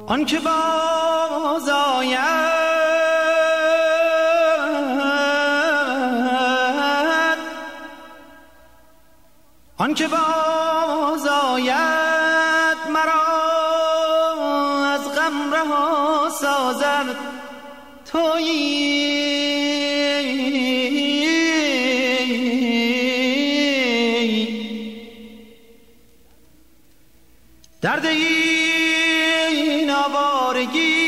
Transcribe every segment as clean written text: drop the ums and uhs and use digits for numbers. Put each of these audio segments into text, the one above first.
آن که باز آید، آن که باز آید مرا از غم رها سازد تویی. درد این آوارگی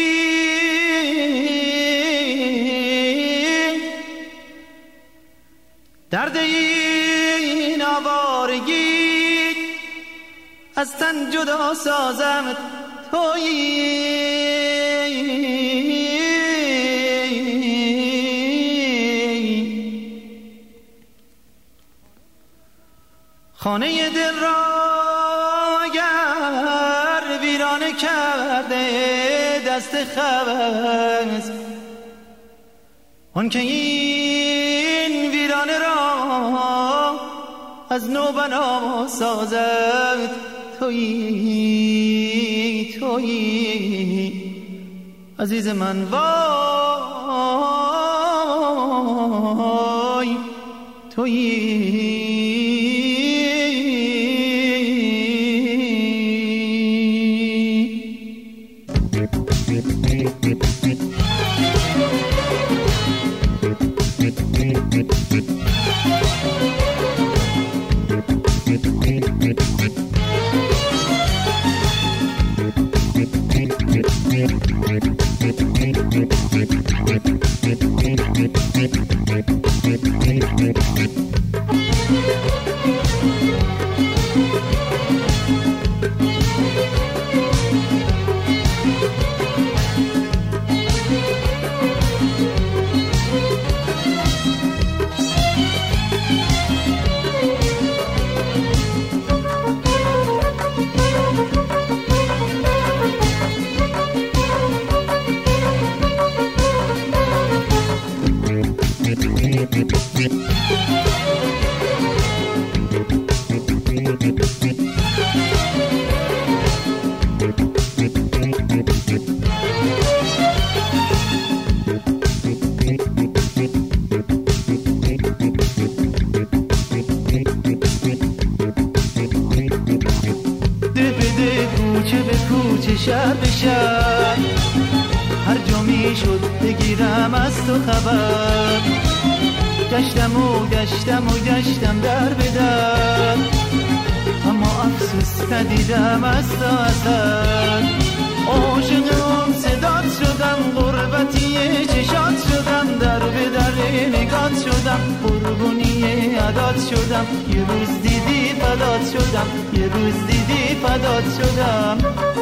درد این آوارگی از تن جدا سازم تویی. خانه دل را اگر ویرانه کرده دست خبز، آن که این ویرانه را از نو بنا سازد تویی. تویی عزیز من، وای تویی. شب به شب هر جا می شد بگیرم از تو خبر، گشتم و گشتم و گشتم در به در، اما افسوس ندیدم از تو اثر. عاشق اون صدات شدم، غربتی چشات شدم، در به در نگات شدم، قربونی عدات شدم، یه روز دیدی فدات شدم، یه روز دیدی فدات شدم.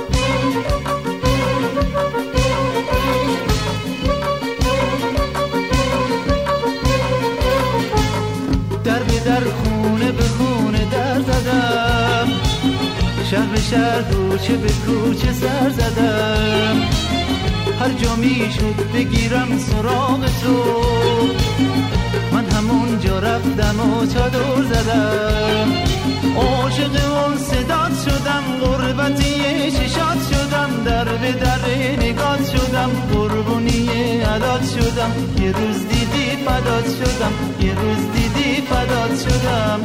در به در خونه به خونه در زدم، شهر به شهر کوچه به کوچه سر زدم، هر جا می شد بگیرم سراغ تو، من همون جا رفتم و چادر زدم. عاشق اون صدات شدم، غربتی چشات شدم، در به در نگات شدم، قربونی عدات شدم، یه روز دیدی فدات شدم، یه روز دیدی فدات شدم.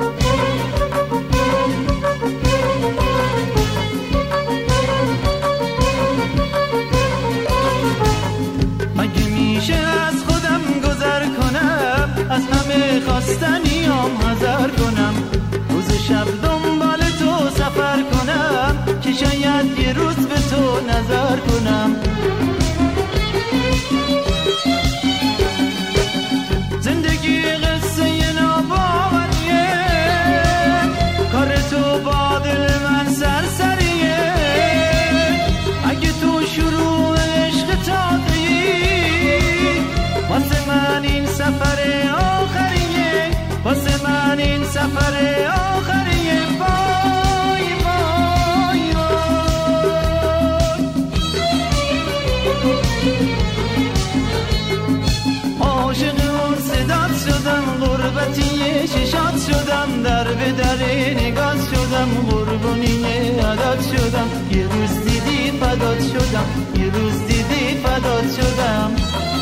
مگه میشه از خودم گذر کنم، از همه خواستنیام حذر کنم، روز شب دنبال تو سفر کنم، که شاید یه روز به تو نظر کنم. زندگی قصه ناباوریه، کار تو با دل من سرسریه، اگه تو شروع عشق تازه‌ای، واسه من این سفر آخریه، واسه من این سفر آخریه. وای وای وای، عاشق اون صدات شدم، غربتی چشات شدم، در به در نگات شدم، قربونی عدات شدم، یه روز دیدی فدات شدم، یه روز دیدی فدات شدم.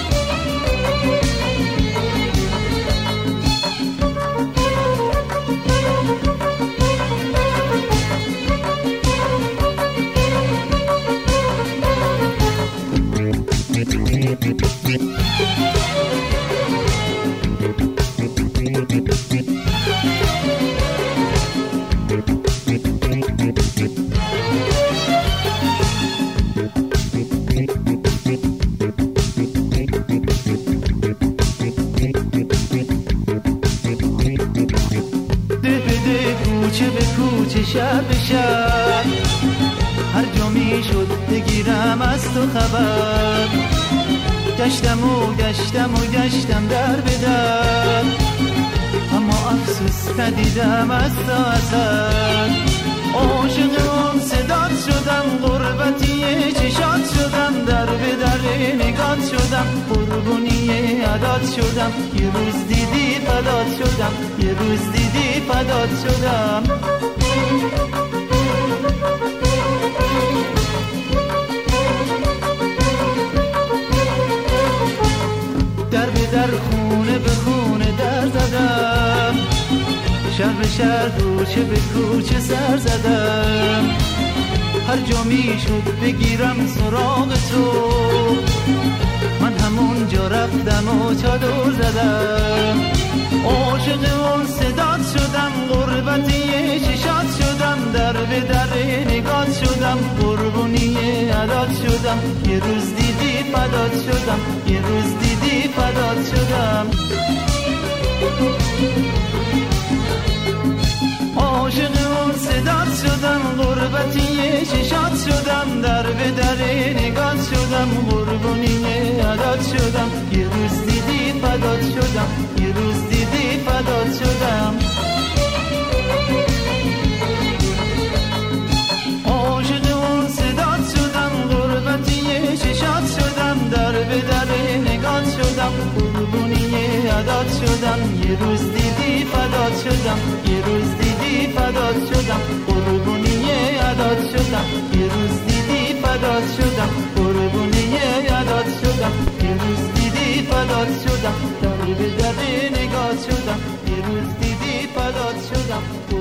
کوچه به کوچه شهر به شهر هر جا می شد بگیرم از تو خبر. گشتم و گشتم و گشتم در به در، اما افسوس ندیدم از تو اثر. عاشق اون صدات شدم، غربتی چشات شدم، در به در نگات شدم، قربونی عدات شدم. یه روز دیدی فدات شدم، یه روز دیدی فدات شدم. در به در خونه به خونه در زدم، شهر به شهر کوچه به کوچه سر زدم. هر جا می شد بگیرم سراغ تو، من همون جا رفتم و چادر زدم. عاشق اون صدات شدم، غربتی چشات شدم، در به در نگات شدم، قربونی عدات شدم. یه روز دیدی فدات شدم، یه روز دیدی فدات شدم. عاشق اون صدات شدم، غربتی چشات شدم، در به در نگات شدم، قربونی عدات شدم. یه روز دیدی فدات شدم، یه روز دیدی فدات شدم. عاشق اون صدات شدم، غربتی چشات شدم، در به در نگات شدم، قربونی عدات شدم. یه روز دیدی فدات شدم، یه روز دیدی فدات شدم، قربونی عدات شدم. یه روز دیدی فدات شدم، قربونی عدات شدم. یه روز دیدی فدات شدم، در به در نگات شدم. یه روز دیدی فدات شدم.